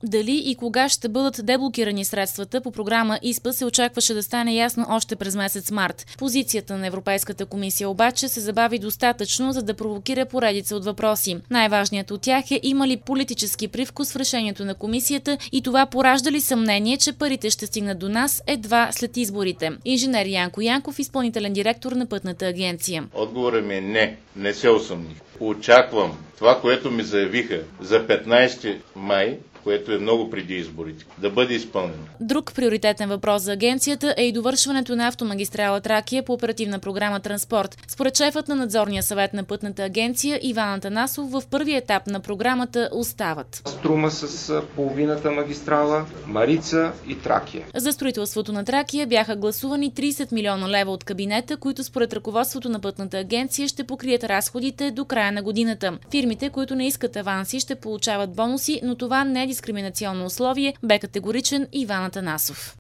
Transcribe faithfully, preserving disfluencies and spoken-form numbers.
Дали и кога ще бъдат деблокирани средствата по програма ИСПА се очакваше да стане ясно още през месец март. Позицията на Европейската комисия обаче се забави достатъчно, за да провокира поредица от въпроси. Най-важният от тях е има ли политически привкус в решението на комисията и това поражда ли съмнение, че парите ще стигнат до нас едва след изборите. Инженер Янко Янков, изпълнителен директор на Пътната агенция. Отговорът ми е не, не се усъмних. Очаквам това, което ми заявиха за петнайсети май, което е много преди изборите, да бъде изпълнено. Друг приоритетен въпрос за агенцията е и довършването на автомагистрала Тракия по оперативна програма Транспорт. Според шефът на надзорния съвет на Пътната агенция Иван Атанасов, в първия етап на програмата остават Струма с половината магистрала, Марица и Тракия. За строителството на Тракия бяха гласувани трийсет милиона лева от кабинета, които според ръководството на Пътната агенция ще покрият разходите до края на годината. Фирмите, които не искат аванси, ще получават бонуси, но това не е дискриминационно условие, бе категоричен Иван Атанасов.